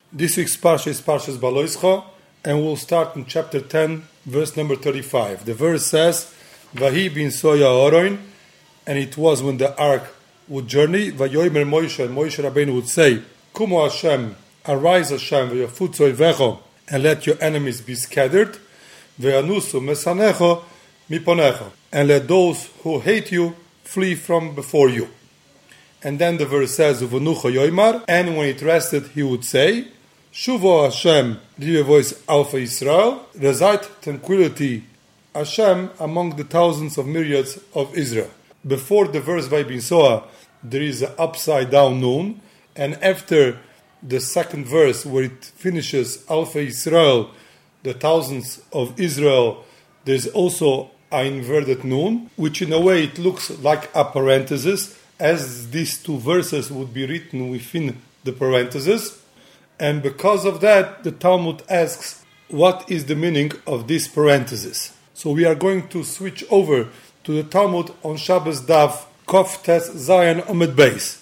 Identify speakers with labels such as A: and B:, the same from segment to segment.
A: This week's Parsha is Parshas Baloischa, and we'll start in chapter 10, verse number 35. The verse says, Vahi bin soya oroin, and it was when the ark would journey, Vayomer Moshe, and Moshe Rabbeinu would say, Kumo Hashem, arise Hashem, v'yafutzu oivecho, and let your enemies be scattered, v'yanusu mesanecho miponecho, and let those who hate you flee from before you. And then the verse says, Uvanucha yoimar, and when it rested, he would say, Shuvo Hashem, Diva voice Alpha Israel, reside tranquility Hashem among the thousands of myriads of Israel. Before the verse Vaibin Soa, there is an upside down noon, and after the second verse where it finishes Alpha Israel, the thousands of Israel, there's also an inverted noon, which in a way it looks like a parenthesis, as these two verses would be written within the parenthesis. And because of that, the Talmud asks, what is the meaning of this parenthesis? So we are going to switch over to the Talmud on Shabbos Daf Kof Tes Zayin Amud Beis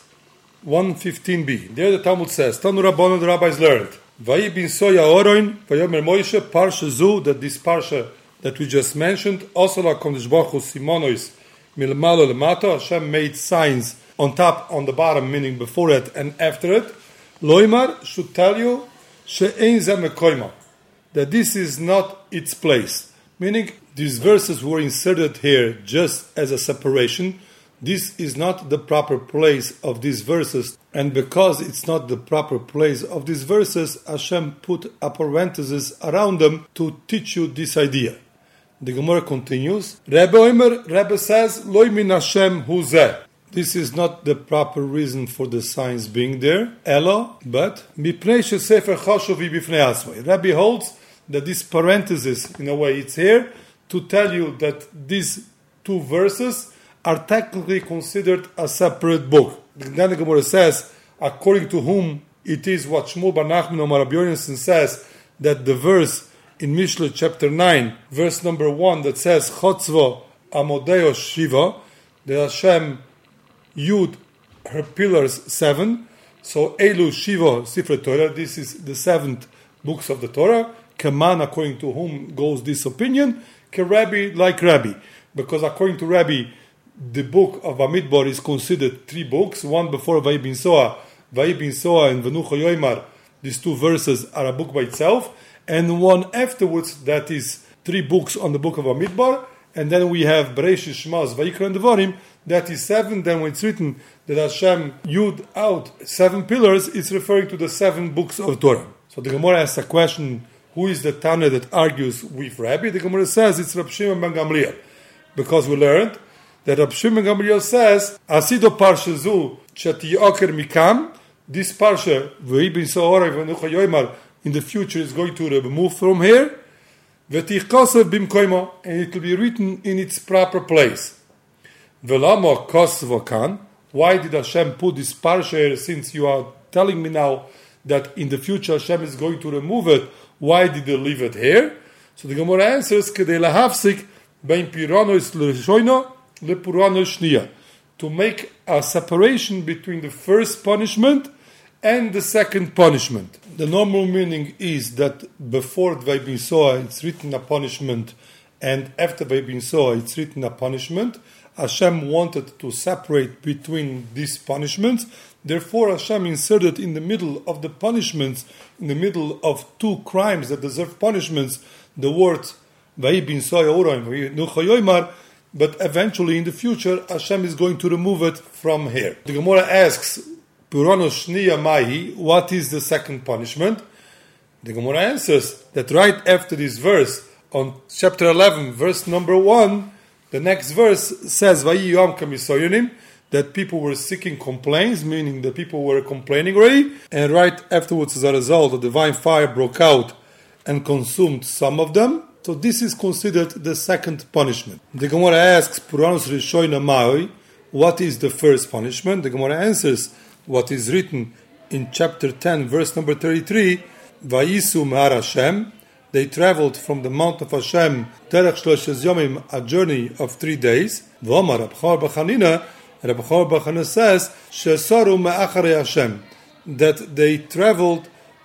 A: 115b. There the Talmud says, Tanu Rabbanon, the rabbis learned, Vayi bin soya oroin, Vayomer Moshe, Parsha Zu, that this Parsha that we just mentioned, also la Kodesh Baruch Hu Simonois Milmalo Lemato, Hashem made signs on top, on the bottom, meaning before it and after it. Loimar should tell you she'ein ze mekoima, that this is not its place. Meaning, these verses were inserted here just as a separation. This is not the proper place of these verses. And because it's not the proper place of these verses, Hashem put a parenthesis around them to teach you this idea. The Gemara continues. Rebbe says, Loi min Hashem hu zeh. This is not the proper reason for the signs being there. Elo, but mipnei shesefer choshuv bifnei asmei. Rabbi holds that this parenthesis, in a way, it's here to tell you that these two verses are technically considered a separate book. Then the Gemara says, according to whom it is what Shmuel bar Nachman Omar Rabbi Yonasan says, that the verse in Mishlei chapter 9, verse number 1, that says, Chotzvo amodeo shiva, that Hashem Yud, her pillars 7. So Elu Shiva Sifrei Torah. This is the 7th books of the Torah. Kaman, according to whom goes this opinion? Rabbi, like Rabbi, because according to Rabbi, the book of Bamidbar is considered 3 books. One before Vayi bin Soa, and Vanucha Yoimar. These 2 verses are a book by itself, and one afterwards that is 3 books on the book of Bamidbar. And then we have Bereshit, Shmos, Vayikra, and Devarim. That is 7. Then when it's written that Hashem Yud out 7 pillars, it's referring to the 7 books of Torah. So the Gemara asks a question, who is the Tana that argues with Rabbi? The Gemara says it's Rab Shimon ben Gamliel. Because we learned that Rab Shimon ben Gamliel says, Asido Parsha Zu, Chatiyoker Mikam, this Parsha, Vayi bin Soa Vanucha Yoimar, in the future is going to remove from here, V'tichkosev bimkoimo, and it will be written in its proper place. V'lamo kosvo kan, why did Hashem put this parsha here, since you are telling me now that in the future Hashem is going to remove it, why did they leave it here? So the Gemara answers, Kedei lahafsik bein piranos l'shoino lepuranos shniya, to make a separation between the first punishment and the second punishment. The normal meaning is that before Vayi bin Soa it's written a punishment, and after Vayi bin Soa it's written a punishment. Hashem wanted to separate between these punishments. Therefore Hashem inserted in the middle of the punishments, in the middle of 2 crimes that deserve punishments, the words Vayi bin Soa oroim, Vanucha yoimar, but eventually in the future Hashem is going to remove it from here. The Gemara asks, Puranos Shniya Mahi, what is the second punishment? The Gemara answers that right after this verse, on chapter 11, verse number 1, the next verse says, Vayi yom kamisoyonim, that people were seeking complaints, meaning the people were complaining already, and right afterwards, as a result, a divine fire broke out and consumed some of them. So this is considered the second punishment. The Gemara asks, Puranos Rishoina Mahi, what is the first punishment? The Gemara answers, what is written in chapter 10, verse number 33, Vayisu Mehar Hashem, they traveled from the Mount of Hashem, Terech Shloshes Yomim, a journey of 3 days. V'omar Reb Chor bar Chanina, Reb Chor bar Chanina says, Shesaru me'acharei Hashem, that they traveled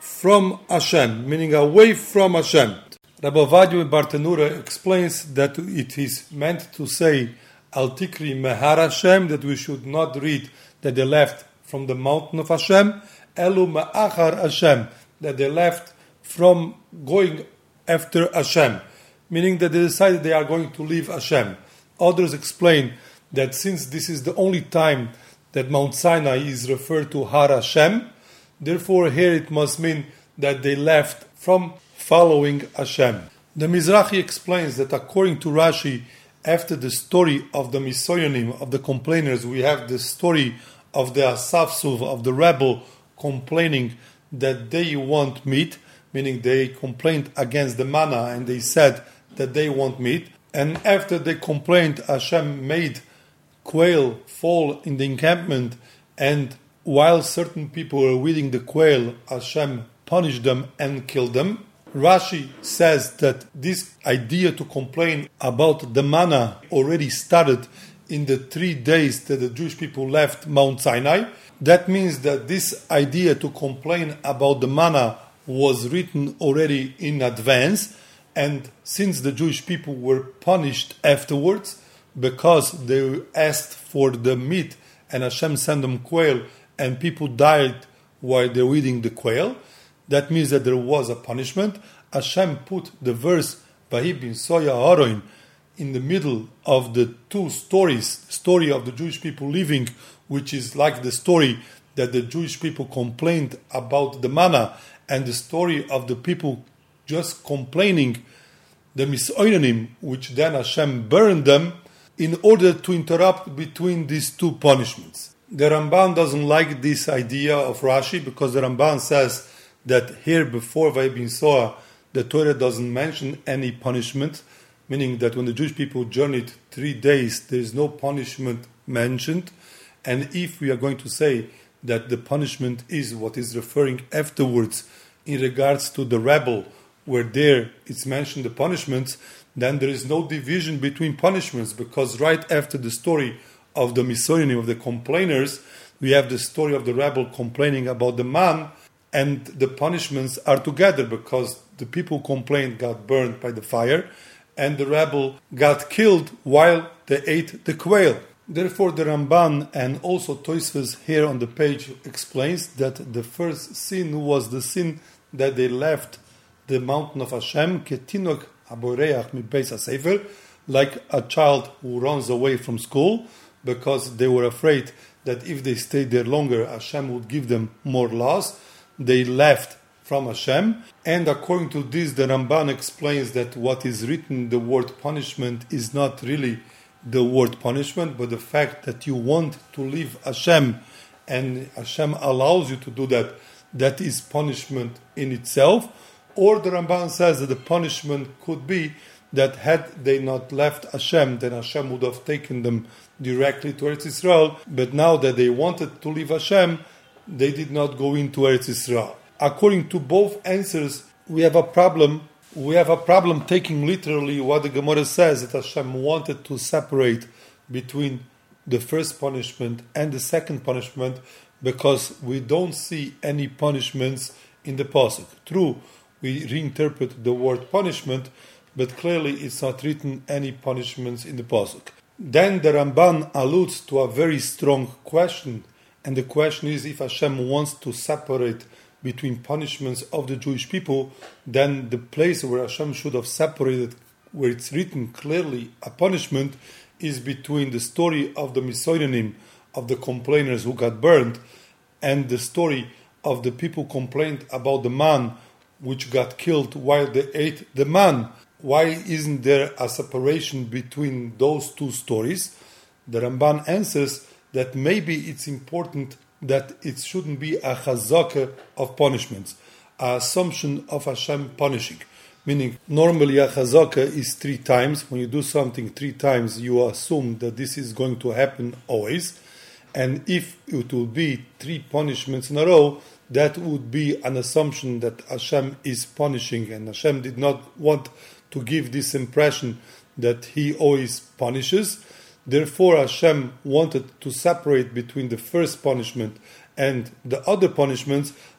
A: from Hashem, meaning away from Hashem. Rabbi Ovadia Bartenura explains that it is meant to say Al Tikri Mehar Hashem, that we should not read that they left from the mountain of Hashem, Elu Ma'achar Hashem, that they left from going after Hashem, meaning that they decided they are going to leave Hashem. Others explain that since this is the only time that Mount Sinai is referred to Har Hashem, therefore here it must mean that they left from following Hashem. The Mizrahi explains that according to Rashi, after the story of the Misoyanim, of the complainers, we have the story of the Asafsuv, of the rebel, complaining that they want meat, meaning they complained against the manna and they said that they want meat. And after they complained, Hashem made quail fall in the encampment, and while certain people were eating the quail, Hashem punished them and killed them. Rashi says that this idea to complain about the manna already started in the 3 days that the Jewish people left Mount Sinai. That means that this idea to complain about the manna was written already in advance, and since the Jewish people were punished afterwards because they asked for the meat and Hashem sent them quail and people died while they were eating the quail, that means that there was a punishment. Hashem put the verse Vahi bin Soya Aroin in the middle of the two stories, story of the Jewish people leaving, which is like the story that the Jewish people complained about the manna, and the story of the people just complaining, the Misoyanim, which then Hashem burned them, in order to interrupt between these two punishments. The Ramban doesn't like this idea of Rashi, because the Ramban says that here before Vahi bin Soa, the Torah doesn't mention any punishment, meaning that when the Jewish people journeyed 3 days, there is no punishment mentioned. And if we are going to say that the punishment is what is referring afterwards in regards to the rebel, where there it's mentioned the punishments, then there is no division between punishments, because right after the story of the Misoyanim, of the complainers, we have the story of the rebel complaining about the man, and the punishments are together, because the people complained got burned by the fire, and the rebel got killed while they ate the quail. Therefore, the Ramban and also Tosfos here on the page explains that the first sin was the sin that they left the mountain of Hashem, ketinok aboreach mi beis hasefer, like a child who runs away from school, because they were afraid that if they stayed there longer, Hashem would give them more laws. They left from Hashem, and according to this, the Ramban explains that what is written, the word punishment, is not really the word punishment, but the fact that you want to leave Hashem, and Hashem allows you to do that, that is punishment in itself. Or the Ramban says that the punishment could be that had they not left Hashem, then Hashem would have taken them directly to Eretz Yisrael, but now that they wanted to leave Hashem, they did not go into Eretz Yisrael. According to both answers, we have a problem. We have a problem taking literally what the Gemara says, that Hashem wanted to separate between the first punishment and the second punishment, because we don't see any punishments in the pasuk. True, we reinterpret the word punishment, but clearly it's not written any punishments in the pasuk. Then the Ramban alludes to a very strong question, and the question is, if Hashem wants to separate between punishments of the Jewish people, then the place where Hashem should have separated, where it's written clearly a punishment, is between the story of the Misoyanim, of the complainers who got burned, and the story of the people complained about the man which got killed while they ate the man. Why isn't there a separation between those two stories? The Ramban answers that maybe it's important that it shouldn't be a chazaka of punishments, an assumption of Hashem punishing. Meaning, normally a chazaka is 3 times. When you do something 3 times, you assume that this is going to happen always. And if it will be 3 punishments in a row, that would be an assumption that Hashem is punishing, and Hashem did not want to give this impression that He always punishes. Therefore, Hashem wanted to separate between the first punishment and the other punishments,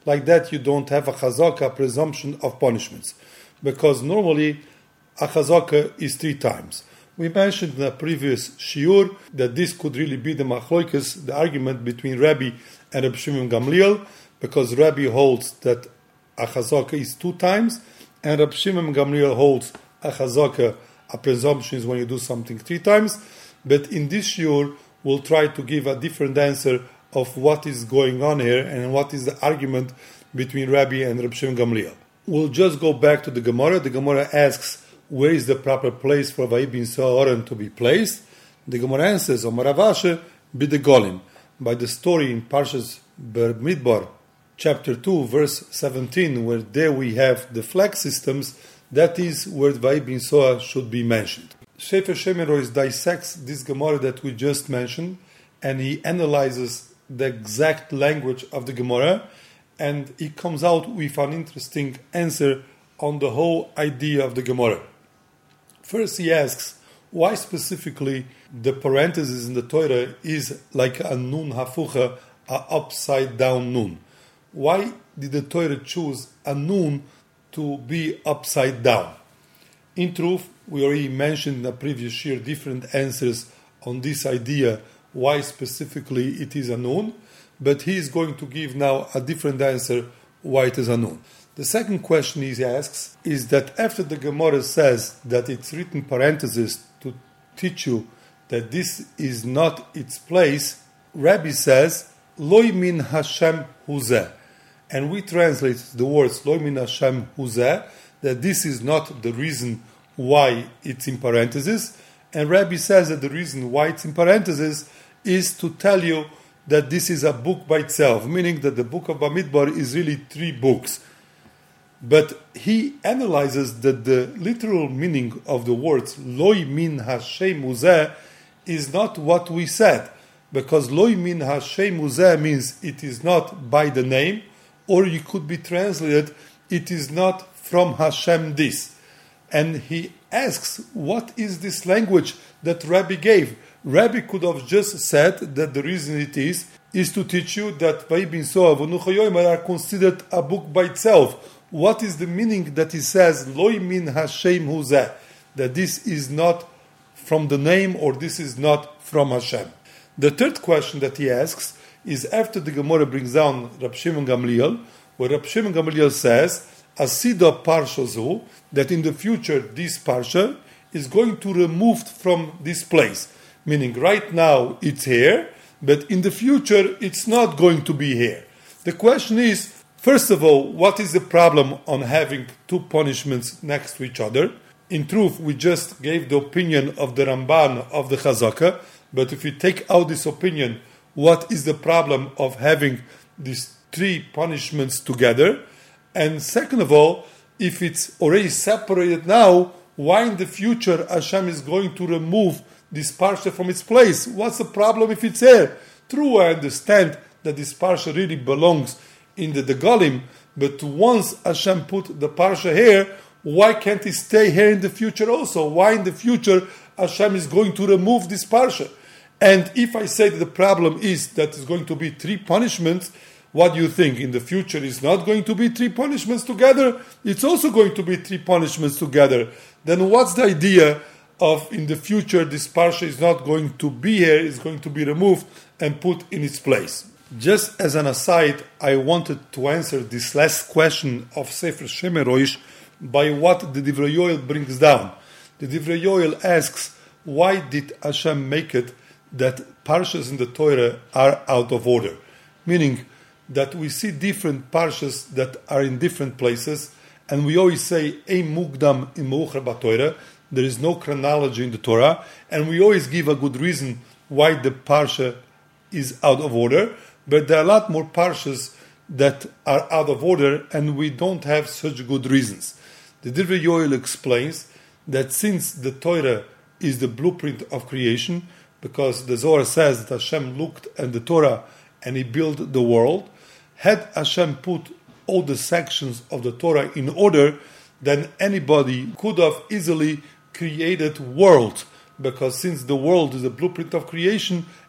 A: like that you don't have a chazaka, presumption of punishments. Because normally a chazaka is 3 times. We mentioned in the previous shiur that this could really be the machloikes, the argument between Rabbi and Rabbi Shimon Gamliel, because Rabbi holds that a chazaka is 2 times, and Rabbi Shimon Gamliel holds a chazaka, a presumption is when you do something 3 times. But in this shiur, we'll try to give a different answer of what is going on here and what is the argument between Rabbi and Rabbi Shimon Gamliel. We'll just go back to the Gemara. The Gemara asks, where is the proper place for Vahi bin Soa to be placed? The Gemara answers, Omar Rav Asher b'de Golim. By the story in Parshas Bamidbar, chapter 2, verse 17, where there we have the flag systems, that is where Vahi bin Soa should be mentioned. Sefer Shemer Rois dissects this Gemara that we just mentioned, and he analyzes the exact language of the Gemara, and he comes out with an interesting answer on the whole idea of the Gemara. First he asks, why specifically the parenthesis in the Torah is like a nun hafucha, a upside down nun? Why did the Torah choose a nun to be upside down? In truth, we already mentioned in the previous year different answers on this idea, why specifically it is a nun, but he is going to give now a different answer why it is a nun. The second question he asks is that after the Gemara says that it's written parenthesis to teach you that this is not its place, Rabbi says, Loi min Hashem huzeh. And we translate the words Loi min Hashem huzeh, that this is not the reason why it's in parenthesis. And Rabbi says that the reason why it's in parenthesis is to tell you that this is a book by itself, meaning that the book of Bamidbar is really 3 books. But he analyzes that the literal meaning of the words Loi min Hashem uzeh is not what we said, because Loi min Hashem uzeh means it is not by the name, or it could be translated it is not from Hashem this. And he asks, what is this language that Rabbi gave? Rabbi could have just said that the reason it is to teach you that Vahi bin Soa v'Nucha Yomer are considered a book by itself. What is the meaning that he says, Loi min Hashem huzeh, that this is not from the name or this is not from Hashem? The third question that he asks is after the Gemara brings down Rabbi Shimon Gamliel, where Rabbi Shimon Gamliel says, Asida Parsha Zu, that in the future this Parsha is going to removed from this place. Meaning right now it's here, but in the future it's not going to be here. The question is, first of all, what is the problem on having 2 punishments next to each other? In truth, we just gave the opinion of the Ramban of the Chazaka, but if you take out this opinion, what is the problem of having these 3 punishments together? And second of all, if it's already separated now, why in the future Hashem is going to remove this parsha from its place? What's the problem if it's here? True, I understand that this parsha really belongs in the Golim, but once Hashem put the parsha here, why can't it stay here in the future also? Why in the future Hashem is going to remove this parsha? And if I say that the problem is that it's going to be 3 punishments, what do you think? In the future it's not going to be 3 punishments together? It's also going to be 3 punishments together. Then what's the idea of in the future this parsha is not going to be here, it's going to be removed and put in its place? Just as an aside, I wanted to answer this last question of Sefer Shemer Roish by what the Divrei Yoel brings down. The Divrei Yoel asks, why did Hashem make it that parshas in the Torah are out of order? Meaning that we see different parshas that are in different places, and we always say, Ein mukdam in meucher b'Torah, there is no chronology in the Torah, and we always give a good reason why the parsha is out of order, but there are a lot more parshas that are out of order, and we don't have such good reasons. The Divrei Yoel explains that since the Torah is the blueprint of creation, because the Zohar says that Hashem looked at the Torah and He built the world, had Hashem put all the sections of the Torah in order, then anybody could have easily created world, because since the world is the blueprint of creation,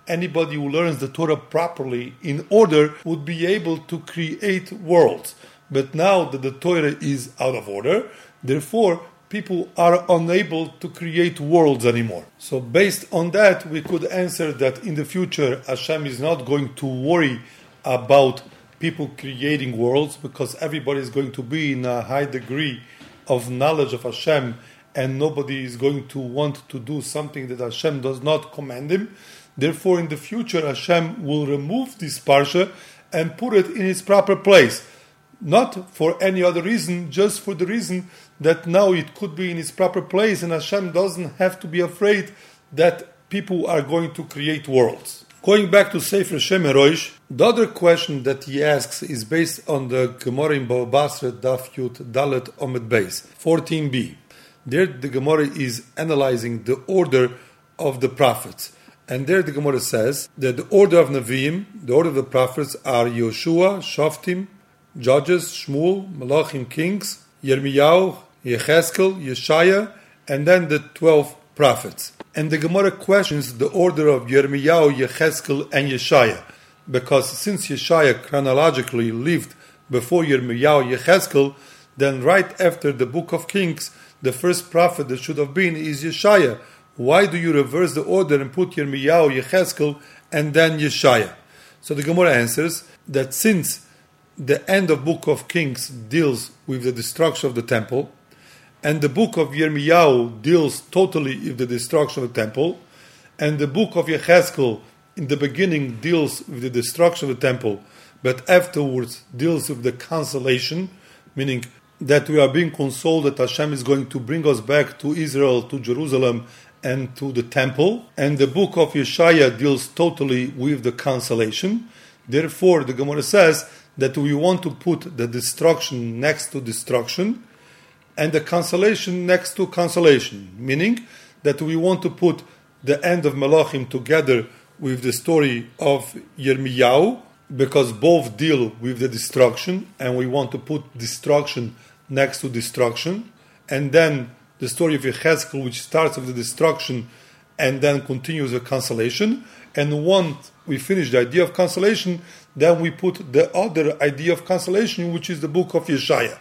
A: anybody who learns the Torah properly in order would be able to create worlds. But now that the Torah is out of order, therefore people are unable to create worlds anymore. So based on that, we could answer that in the future Hashem is not going to worry about people creating worlds, because everybody is going to be in a high degree of knowledge of Hashem, and nobody is going to want to do something that Hashem does not command him. Therefore, in the future, Hashem will remove this parsha and put it in its proper place. Not for any other reason, just for the reason that now it could be in its proper place, and Hashem doesn't have to be afraid that people are going to create worlds. Going back to Sefer Shem Rosh, the other question that he asks is based on the Gemara in Bava Basra, Daf Yud Dalet Omed Beis, 14b. There the Gemara is analyzing the order of the prophets. And there the Gemara says that the order of Nevi'im, the order of the prophets are Yoshua, Shoftim, Judges, Shmuel, Malachim, Kings, Yirmiyahu, Yecheskel, Yeshaya, and then the 12 prophets. And the Gemara questions the order of Yirmiyahu, Yecheskel, and Yeshaya, because since Yeshaya chronologically lived before Yirmiyahu, Yecheskel, then right after the book of Kings, the first prophet that should have been is Yeshaya. Why do you reverse the order and put Yirmiyahu, Yecheskel, and then Yeshaya? So the Gemara answers that since the end of book of Kings deals with the destruction of the temple, and the book of Yirmiyahu deals totally with the destruction of the temple, and the book of Yecheskel in the beginning deals with the destruction of the temple, but afterwards deals with the consolation, meaning that we are being consoled that Hashem is going to bring us back to Israel, to Jerusalem, and to the temple. And the book of Yeshaya deals totally with the consolation. Therefore, the Gemara says that we want to put the destruction next to destruction and the consolation next to consolation, meaning that we want to put the end of Malachim together with the story of Yirmiyahu, because both deal with the destruction, and we want to put destruction next to destruction, and then the story of Yecheskel, which starts with the destruction and then continues with consolation. And once we finish the idea of consolation, then we put the other idea of consolation, which is the book of Yeshaya.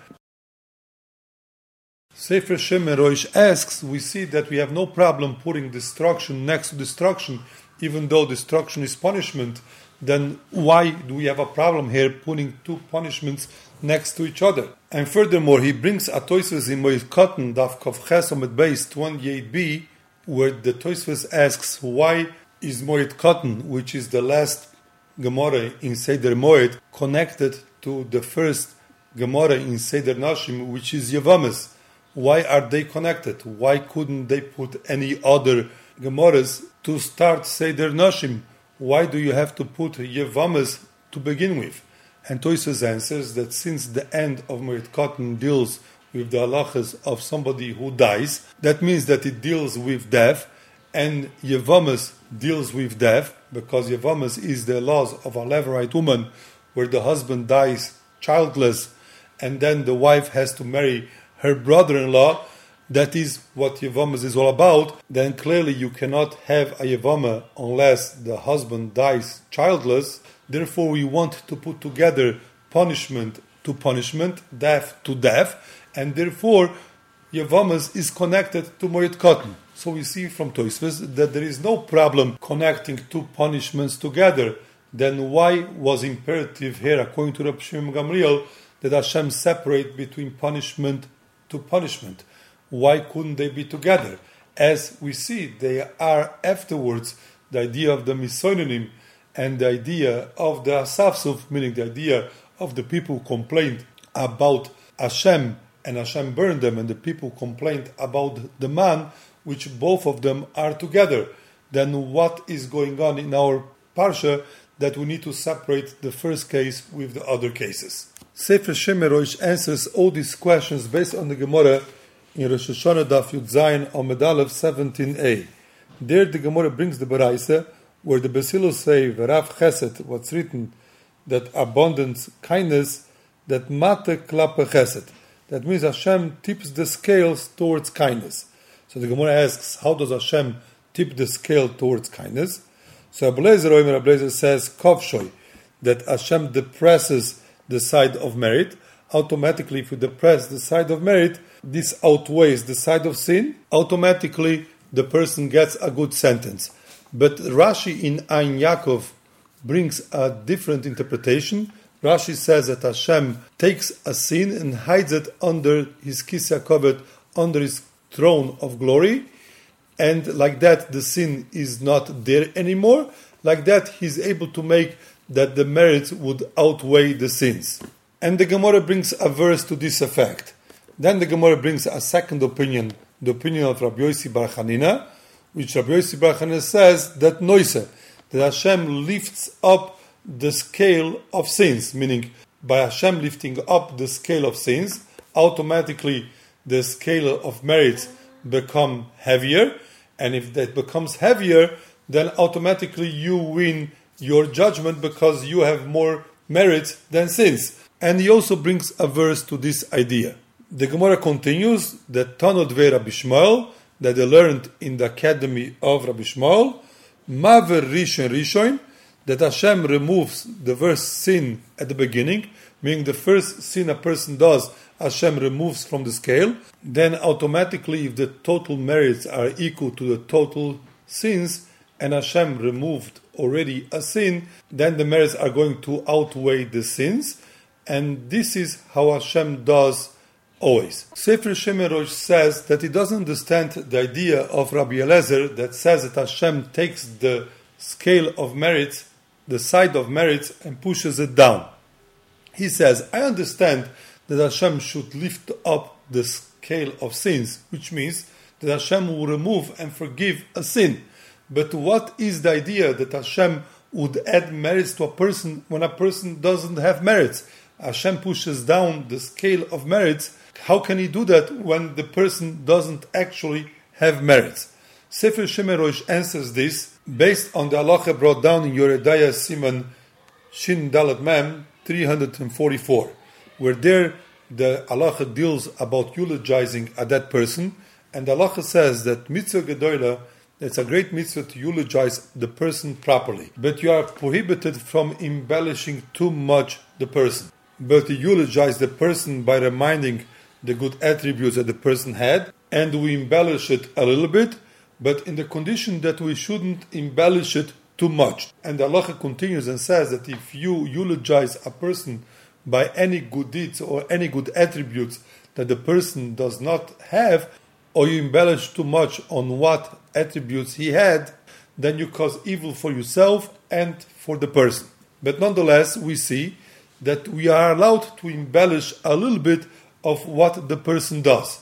A: Sefer Shem Rosh asks, we see that we have no problem putting destruction next to destruction, even though destruction is punishment. Then why do we have a problem here putting two punishments next to each other? And furthermore, he brings a Tosfos in Moed Katan, Daf Kaf Ches Omed Beis 28b, where the Tosfos asks, why is Moed Katan, which is the last Gemara in Seder Moed, connected to the first Gemara in Seder Nashim, which is Yevamis? Why are they connected? Why couldn't they put any other Gemaras to start Seder Nashim? Why do you have to put Yevamis to begin with? And Tosfos answers that since the end of Moed Katan deals with the halachas of somebody who dies, that means that it deals with death, and Yevamis deals with death, because Yevamis is the laws of a Levirate woman, where the husband dies childless, and then the wife has to marry her brother-in-law. That is what Yevamis is all about. Then clearly you cannot have a Yevama unless the husband dies childless. Therefore we want to put together punishment to punishment, death to death, and therefore Yevamis is connected to Moed Katan. So we see from Tosfos that there is no problem connecting two punishments together. Then why was imperative here, according to Reb Shimon Gamliel, that Hashem separate between punishment to punishment? Why couldn't they be together? As we see, they are afterwards the idea of the Misononim and the idea of the Asafsuf, meaning the idea of the people who complained about Hashem and Hashem burned them, and the people complained about the man, which both of them are together. Then what is going on in our Parsha that we need to separate the first case with the other cases? Sefer Shem Rosh answers all these questions based on the Gemara in Rosh Hashanah Daf Yud Zayin Amud Aleph 17a. There the Gemara brings the Baraisa, where the Basilos say, V'rav Chesed, what's written, that abundance, kindness, that mate klape Chesed. That means Hashem tips the scales towards kindness. So the Gemara asks, how does Hashem tip the scale towards kindness? So Ablezer says, Kovshoy, that Hashem depresses the side of merit. Automatically, if you depress the side of merit, this outweighs the side of sin. Automatically, the person gets a good sentence. But Rashi in Ein Yaakov brings a different interpretation. Rashi says that Hashem takes a sin and hides it under his Kisya Kovet, under his throne of glory. And like that, the sin is not there anymore. Like that, he's able to make that the merits would outweigh the sins. And the Gemara brings a verse to this effect. Then the Gemara brings a second opinion, the opinion of Rabbi Yossi Bar Chanina, which Rabbi Yossi Bar Chanina says that Noise, that Hashem lifts up the scale of sins, meaning by Hashem lifting up the scale of sins, automatically the scale of merits become heavier, and if that becomes heavier, then automatically you win your judgment because you have more merits than sins. And he also brings a verse to this idea. The Gemara continues that Tanod Ve Rabbi Shmuel, that they learned in the academy of Rabbi Shmuel, Maver Rishon Rishon, that Hashem removes the first sin at the beginning, meaning the first sin a person does, Hashem removes from the scale. Then automatically, if the total merits are equal to the total sins, and Hashem removed already a sin, then the merits are going to outweigh the sins. And this is how Hashem does always. Sefer Shemer Rosh says that he doesn't understand the idea of Rabbi Eliezer that says that Hashem takes the scale of merits, the side of merits, and pushes it down. He says, I understand that Hashem should lift up the scale of sins, which means that Hashem will remove and forgive a sin. But what is the idea that Hashem would add merits to a person when a person doesn't have merits? Hashem pushes down the scale of merits. How can he do that when the person doesn't actually have merits? Sefer Shemer Rosh answers this based on the halacha brought down in Yoredaya Siman Shin Dalet Mem 344, where there the halacha deals about eulogizing a dead person, and the halacha says that mitzvah gedola, it's a great mitzvah to eulogize the person properly, but you are prohibited from embellishing too much the person. But you eulogize the person by reminding the good attributes that the person had, and we embellish it a little bit, but in the condition that we shouldn't embellish it too much. And the halacha continues and says that if you eulogize a person by any good deeds or any good attributes that the person does not have, or you embellish too much on what attributes he had, then you cause evil for yourself and for the person. But nonetheless, we see that we are allowed to embellish a little bit of what the person does.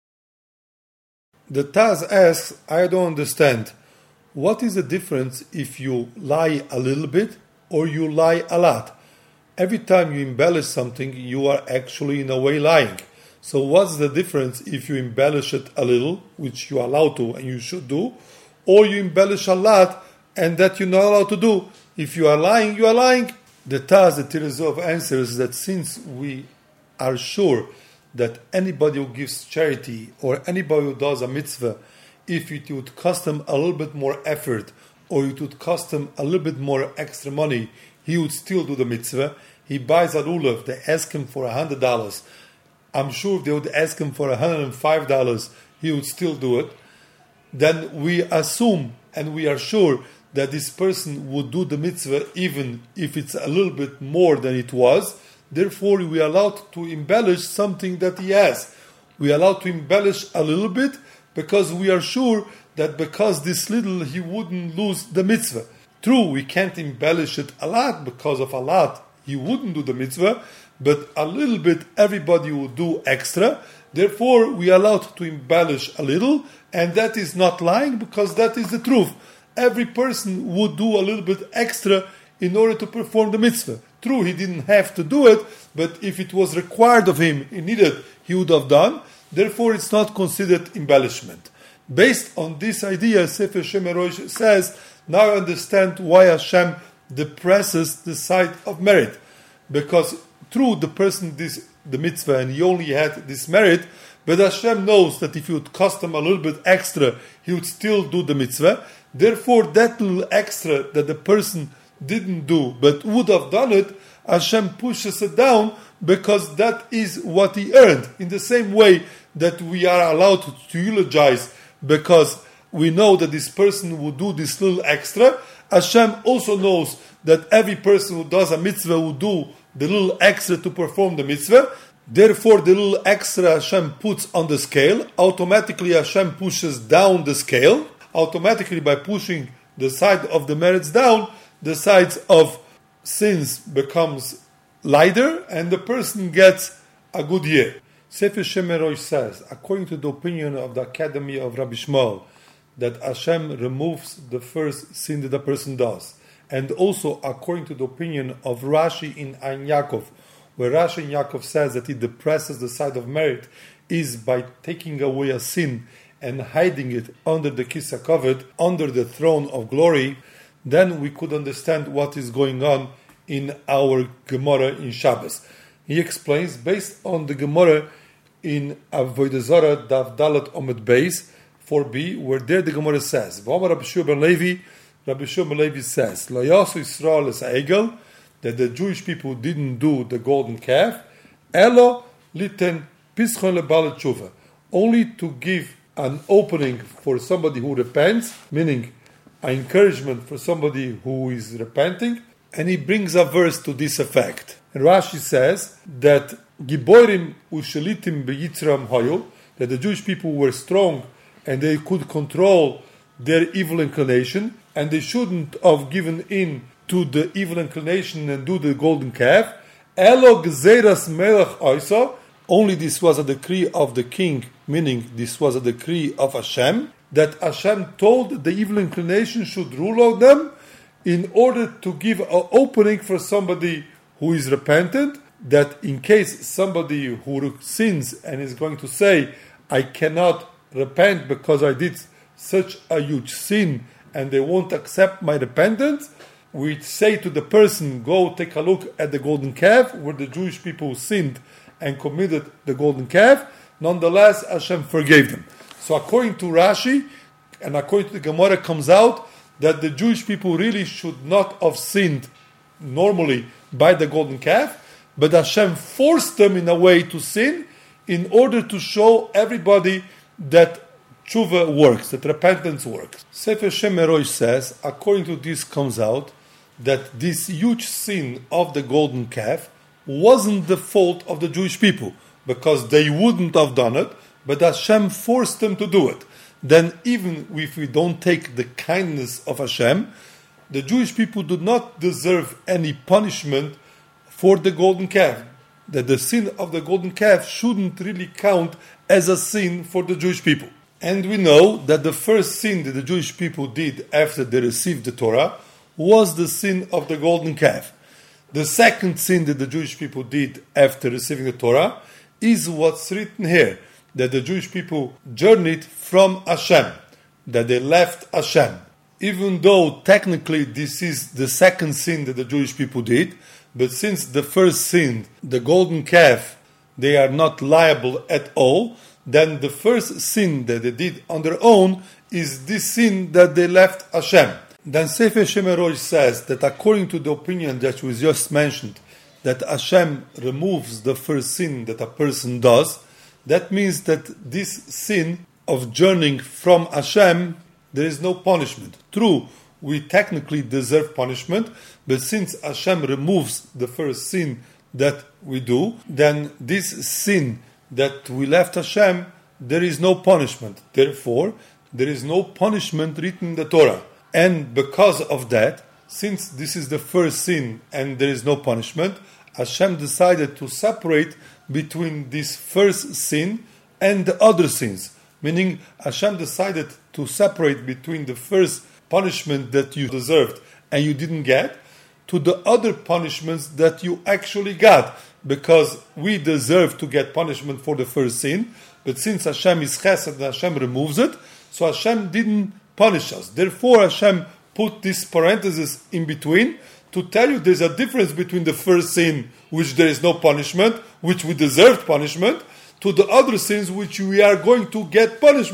A: The Taz asks, I don't understand. What is the difference if you lie a little bit or you lie a lot? Every time you embellish something, you are actually in a way lying. So what's the difference if you embellish it a little, which you are allowed to and you should do, or you embellish a lot and that you're not allowed to do? If you are lying, you are lying. The Taz, the Tirzov, answers that since we are sure that anybody who gives charity or anybody who does a mitzvah, if it would cost him a little bit more effort or it would cost him a little bit more extra money, he would still do the mitzvah. He buys a lulav, they ask him for $100. I'm sure if they would ask him for $105, he would still do it. Then we assume and we are sure that this person would do the mitzvah even if it's a little bit more than it was. Therefore, we are allowed to embellish something that he has. We are allowed to embellish a little bit because we are sure that because this little, he wouldn't lose the mitzvah. True, we can't embellish it a lot because of a lot, he wouldn't do the mitzvah, but a little bit, everybody will do extra. Therefore, we are allowed to embellish a little, and that is not lying because that is the truth. Every person would do a little bit extra in order to perform the mitzvah. True, he didn't have to do it, but if it was required of him, he needed, he would have done. Therefore, it's not considered embellishment. Based on this idea, Sefer Shemer Rosh says, now I understand why Hashem depresses the side of merit. Because true, the person did the mitzvah and he only had this merit, but Hashem knows that if it would cost him a little bit extra, he would still do the mitzvah. Therefore, that little extra that the person didn't do but would have done it, Hashem pushes it down because that is what he earned. In the same way that we are allowed to eulogize because we know that this person will do this little extra, Hashem also knows that every person who does a mitzvah will do the little extra to perform the mitzvah. Therefore, the little extra Hashem puts on the scale. Automatically, Hashem pushes down the scale. Automatically, by pushing the side of the merits down, the sides of sins becomes lighter, and the person gets a good year. Sefer Shemerosh says, according to the opinion of the Academy of Rabbi Shmuel, that Hashem removes the first sin that a person does. And also according to the opinion of Rashi in Ein Yaakov, where Rashi in Yaakov says that he depresses the side of merit is by taking away a sin and hiding it under the Kisa Kavod, under the throne of glory, then we could understand what is going on in our Gemara in Shabbos. He explains, based on the Gemara in Avodah Zarah, Daf Dalet Omed Beis, 4b, where there the Gemara says, Rabbi Shua ben Levi says, Lo yasu Yisrael es ha'egel, that the Jewish people didn't do the golden calf, Elo liten pischon lebal tshuva, only to give an opening for somebody who repents, meaning an encouragement for somebody who is repenting, and he brings a verse to this effect. And Rashi says that Giborim ushelitim beyitzram hayu, that the Jewish people were strong and they could control their evil inclination, and they shouldn't have given in to the evil inclination and do the golden calf. Elo gzeras melech oisa, only this was a decree of the king, meaning this was a decree of Hashem, that Hashem told the evil inclination should rule over them in order to give an opening for somebody who is repentant, that in case somebody who sins and is going to say, I cannot repent because I did such a huge sin and they won't accept my repentance, we say to the person, go take a look at the golden calf where the Jewish people sinned and committed the golden calf. Nonetheless, Hashem forgave them. So according to Rashi and according to the Gemara, comes out that the Jewish people really should not have sinned normally by the golden calf, but Hashem forced them in a way to sin in order to show everybody that tshuva works, that repentance works. Sefer Shemerosh says, according to this comes out that this huge sin of the golden calf wasn't the fault of the Jewish people, because they wouldn't have done it, but Hashem forced them to do it. Then even if we don't take the kindness of Hashem, the Jewish people do not deserve any punishment for the golden calf. That the sin of the golden calf shouldn't really count as a sin for the Jewish people. And we know that the first sin that the Jewish people did after they received the Torah was the sin of the golden calf. The second sin that the Jewish people did after receiving the Torah is what's written here, that the Jewish people journeyed from Hashem, that they left Hashem. Even though technically this is the second sin that the Jewish people did, but since the first sin, the golden calf, they are not liable at all, then the first sin that they did on their own is this sin that they left Hashem. Then Sefer Shemerosh says that according to the opinion that was just mentioned, that Hashem removes the first sin that a person does, that means that this sin of journeying from Hashem, there is no punishment. True, we technically deserve punishment, but since Hashem removes the first sin that we do, then this sin that we left Hashem, there is no punishment. Therefore, there is no punishment written in the Torah. And because of that, since this is the first sin and there is no punishment, Hashem decided to separate between this first sin and the other sins. Meaning, Hashem decided to separate between the first punishment that you deserved and you didn't get, to the other punishments that you actually got. Because we deserve to get punishment for the first sin, but since Hashem is chesed and Hashem removes it, so Hashem didn't punish us. Therefore, Hashem put this parenthesis in between to tell you there's a difference between the first sin, which there is no punishment, which we deserved punishment, to the other sins which we are going to get punishment,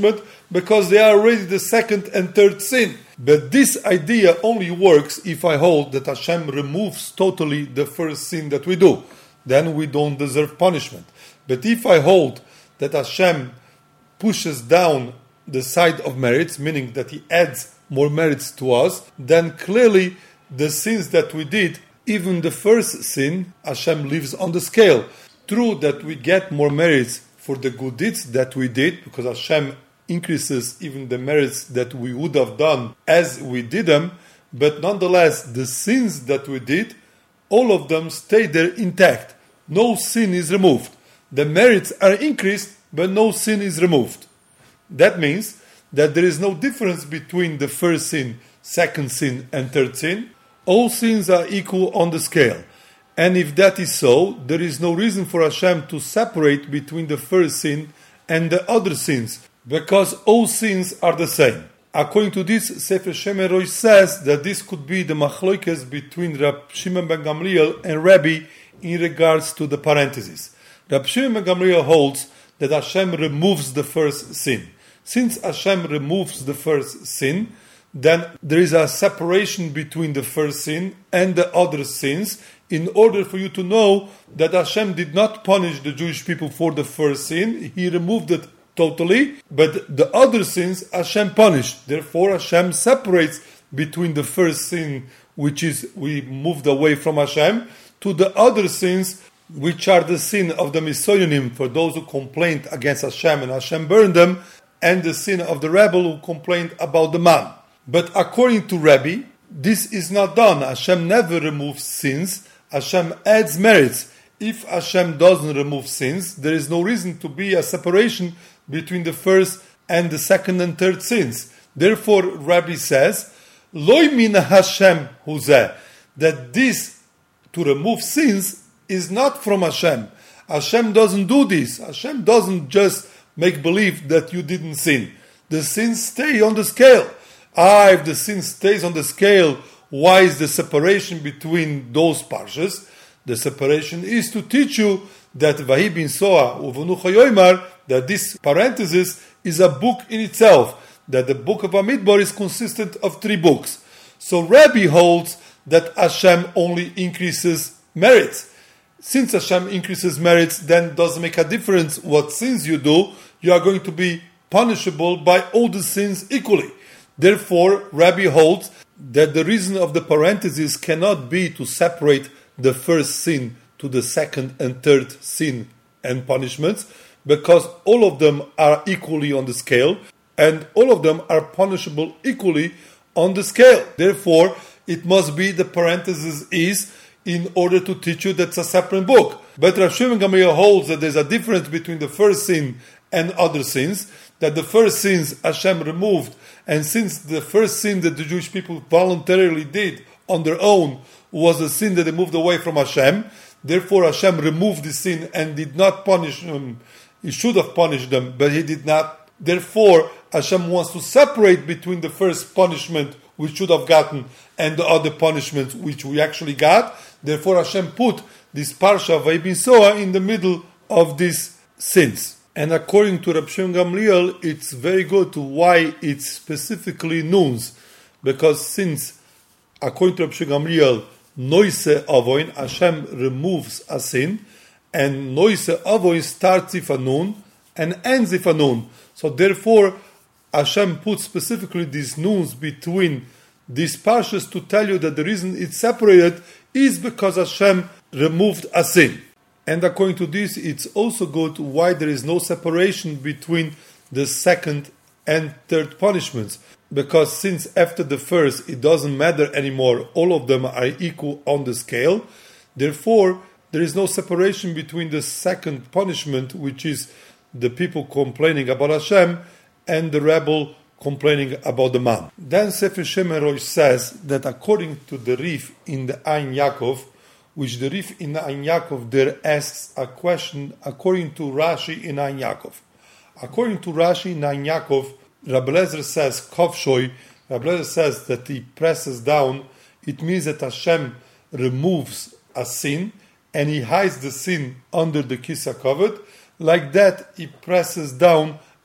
A: because they are already the second and third sin. But this idea only works if I hold that Hashem removes totally the first sin that we do. Then we don't deserve punishment. But if I hold that Hashem pushes down the side of merits, meaning that He adds more merits to us, then clearly the sins that we did, even the first sin, Hashem leaves on the scale. True that we get more merits for the good deeds that we did, because Hashem increases even the merits that we would have done as we did them, but nonetheless, the sins that we did, all of them stay there intact. No sin is removed. The merits are increased, but no sin is removed. That means that there is no difference between the first sin, second sin, and third sin. All sins are equal on the scale. And if that is so, there is no reason for Hashem to separate between the first sin and the other sins, because all sins are the same. According to this, Sefer Shemer Rosh says that this could be the machloikes between Rab Shimon ben Gamliel and Rabbi in regards to the parentheses. Rab Shimon ben Gamliel holds that Hashem removes the first sin. Since Hashem removes the first sin, then there is a separation between the first sin and the other sins, in order for you to know that Hashem did not punish the Jewish people for the first sin. He removed it totally, but the other sins Hashem punished. Therefore, Hashem separates between the first sin, which is we moved away from Hashem, to the other sins, which are the sin of the Misoyonim, for those who complained against Hashem and Hashem burned them, and the sin of the rebel who complained about the man. But according to Rabbi, this is not done. Hashem never removes sins. Hashem adds merits. If Hashem doesn't remove sins, there is no reason to be a separation between the first and the second and third sins. Therefore, Rabbi says, Loi min Hashem huzeh, that this, to remove sins, is not from Hashem. Hashem doesn't do this. Hashem doesn't just make believe that you didn't sin. The sins stay on the scale. If the sin stays on the scale, why is the separation between those parshas? The separation is to teach you that Vahi bin Soa Uvenu Chayoymar, that this parenthesis is a book in itself, that the book of Bamidbar is consistent of 3 books. So Rabbi holds that Hashem only increases merits. Since Hashem increases merits, then it doesn't make a difference what sins you do, you are going to be punishable by all the sins equally. Therefore, Rabbi holds that the reason of the parenthesis cannot be to separate the first sin to the second and third sin and punishments, because all of them are equally on the scale, and all of them are punishable equally on the scale. Therefore, it must be the parenthesis is in order to teach you that's a separate book. But Rav Shimon Gamliel holds that there's a difference between the first sin and other sins, that the first sins Hashem removed, and since the first sin that the Jewish people voluntarily did on their own was a sin that they moved away from Hashem, therefore Hashem removed the sin and did not punish them. He should have punished them, but He did not. Therefore, Hashem wants to separate between the first punishment we should have gotten and the other punishments which we actually got. Therefore, Hashem put this parsha of Vahi bin Soa in the middle of these sins. And according to Rab Shimon Gamliel, it's very good to why it's specifically nuns. Because since, according to Rab Shimon Gamliel, noise avoin, Hashem removes a sin, and noise avoin starts with a nun and ends with a nun. So therefore, Hashem puts specifically these nuns between these parshas to tell you that the reason it's separated is because Hashem removed a sin. And according to this, it's also good why there is no separation between the second and third punishments. Because since after the first, it doesn't matter anymore, all of them are equal on the scale, therefore, there is no separation between the second punishment, which is the people complaining about Hashem, and the rebel complaining about the man. Then Sefer Shemer Rosh says that according to the Rif in the Ein Yaakov, which the Rif in Ein Yaakov there asks a question according to Rashi in Ein Yaakov. According to Rashi in Ein Yaakov, Rabbi Lezer says, Kovshoy, Rabbi Lezer says that he presses down, it means that Hashem removes a sin and He hides the sin under the Kisa covered. Like that, He presses down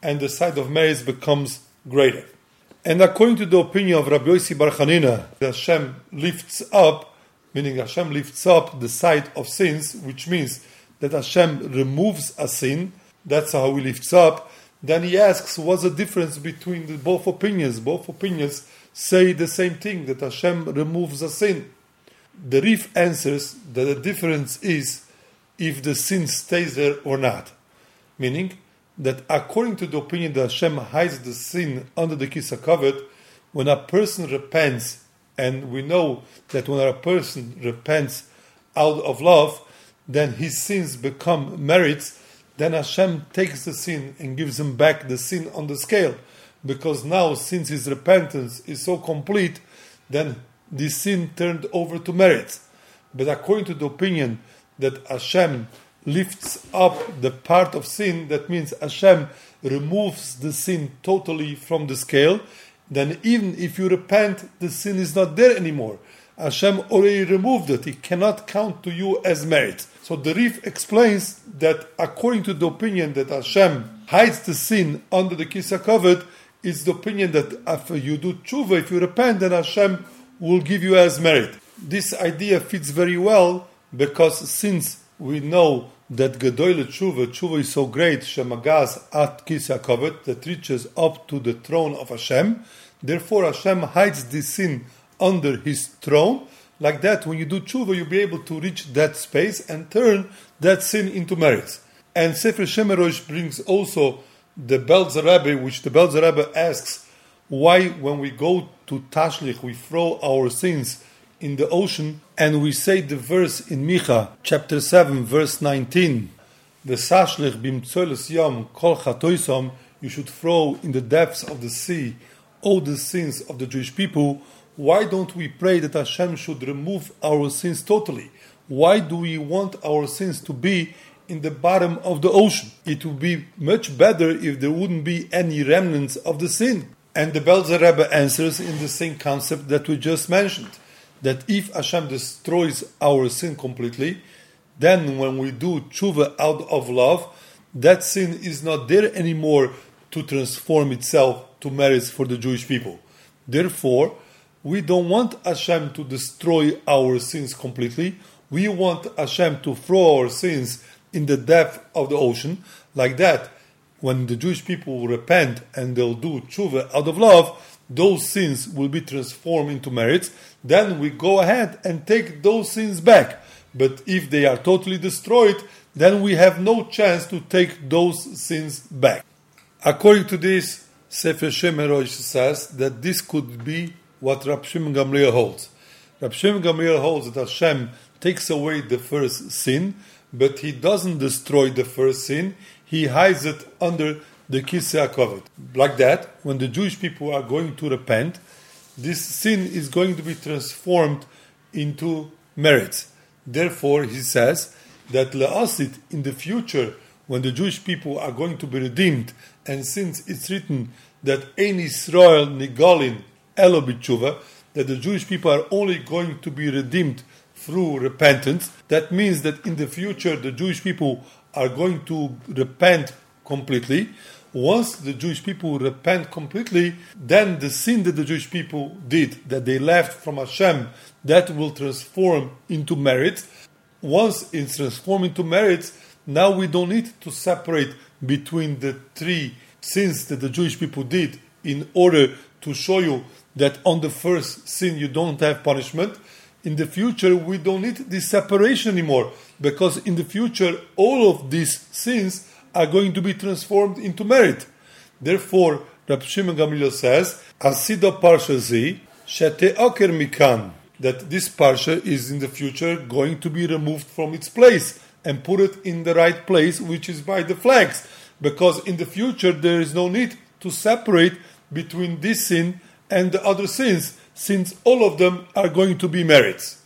A: and the side of meritz becomes greater. And according to the opinion of Rabbi Yossi Bar Chanina, Hashem lifts up, meaning Hashem lifts up the side of sins, which means that Hashem removes a sin. That's how He lifts up. Then he asks, what's the difference between the both opinions? Both opinions say the same thing, that Hashem removes a sin. The Rif answers that the difference is if the sin stays there or not. Meaning that according to the opinion that Hashem hides the sin under the Kisa Kavod, when a person repents, and we know that when a person repents out of love, then his sins become merits, then Hashem takes the sin and gives him back the sin on the scale. Because now, since his repentance is so complete, then the sin turned over to merits. But according to the opinion that Hashem lifts up the part of sin, that means Hashem removes the sin totally from the scale, then even if you repent, the sin is not there anymore. Hashem already removed it. It cannot count to you as merit. So the Rif explains that according to the opinion that Hashem hides the sin under the Kisa Kavod, it's the opinion that after you do tshuva, if you repent, then Hashem will give you as merit. This idea fits very well because since we know that Gedoyle tshuva is so great, Shemagas at Kisa Kavod, that reaches up to the throne of Hashem, therefore Hashem hides this sin under His throne. Like that, when you do tshuva, you'll be able to reach that space and turn that sin into merit. And Sefer Shemerosh brings also the Belzer Rebbe, which the Belzer Rebbe asks why when we go to Tashlich, we throw our sins in the ocean, and we say the verse in Micha, chapter 7, verse 19, V'sashlich bimtzolos yom kol chatoisom, you should throw in the depths of the sea all the sins of the Jewish people. Why don't we pray that Hashem should remove our sins totally? Why do we want our sins to be in the bottom of the ocean? It would be much better if there wouldn't be any remnants of the sin. And the Belzer Rebbe answers in the same concept that we just mentioned, that if Hashem destroys our sin completely, then when we do tshuva out of love, that sin is not there anymore to transform itself to merits for the Jewish people. Therefore, we don't want Hashem to destroy our sins completely. We want Hashem to throw our sins in the depth of the ocean. Like that, when the Jewish people will repent and they'll do tshuva out of love, those sins will be transformed into merits. Then we go ahead and take those sins back. But if they are totally destroyed, then we have no chance to take those sins back. According to this, Sefer Shemerosh says that this could be what Rab Shimon Gamliel holds. Rab Shimon Gamliel holds that Hashem takes away the first sin, but He doesn't destroy the first sin. He hides it under the Kisei HaKavod. Like that, when the Jewish people are going to repent, this sin is going to be transformed into merits. Therefore, he says that Le'asit, in the future, when the Jewish people are going to be redeemed, and since it's written that Ein Yisrael Nigalin Elo B'tshuva, that the Jewish people are only going to be redeemed through repentance, that means that in the future the Jewish people are going to repent completely. Once the Jewish people repent completely, then the sin that the Jewish people did, that they left from Hashem, that will transform into merit. Once it's transformed into merit, now we don't need to separate between the three sins that the Jewish people did in order to show you that on the first sin you don't have punishment. In the future, we don't need this separation anymore, because in the future, all of these sins are going to be transformed into merit. Therefore, Rab Shimon Gamliel says, Asida Parsha Zi, Shete Oker Mikan, that this Parsha is in the future going to be removed from its place and put it in the right place, which is by the flags. Because in the future, there is no need to separate between this sin and the other sins, since all of them are going to be merits.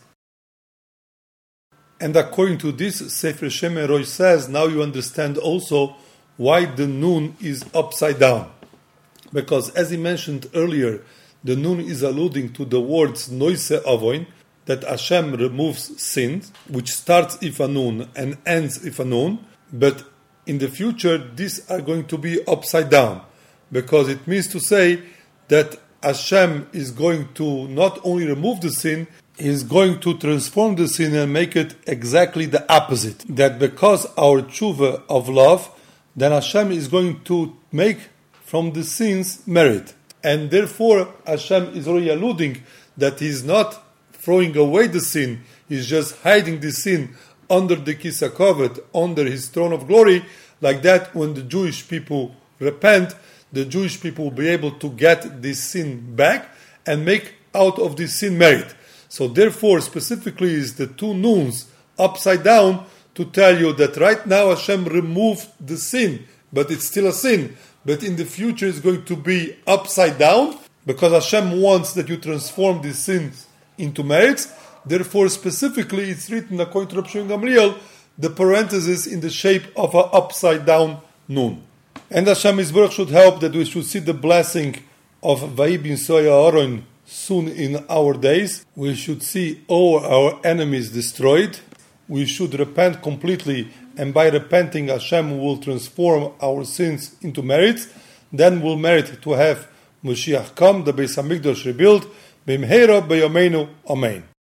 A: And according to this, Sefer Shemerosh says, now you understand also why the nun is upside down. Because as he mentioned earlier, the nun is alluding to the words Noise Avoin, that Hashem removes sins, which starts if a nun and ends if a nun. But in the future these are going to be upside down, because it means to say that Hashem is going to not only remove the sin, He is going to transform the sin and make it exactly the opposite. That because our tshuva of love, then Hashem is going to make from the sins merit. And therefore Hashem is already alluding that He is not throwing away the sin, He is just hiding the sin under the Kisa Kavod, under His throne of glory. Like that, when the Jewish people repent, the Jewish people will be able to get this sin back and make out of this sin merit. So therefore, specifically is the two noons upside down to tell you that right now Hashem removed the sin, but it's still a sin. But in the future it's going to be upside down, because Hashem wants that you transform these sins into merits. Therefore, specifically, it's written according to Rabbi Shimon Gamliel, the parenthesis in the shape of an upside down noon. And Hashem Yisborach should help that we should see the blessing of Vahi bin Soya Aron soon in our days. We should see all our enemies destroyed. We should repent completely, and by repenting, Hashem will transform our sins into merits. Then we'll merit to have Mashiach come, the Beis Hamikdash rebuilt. B'mheira b'yameinu. Amen.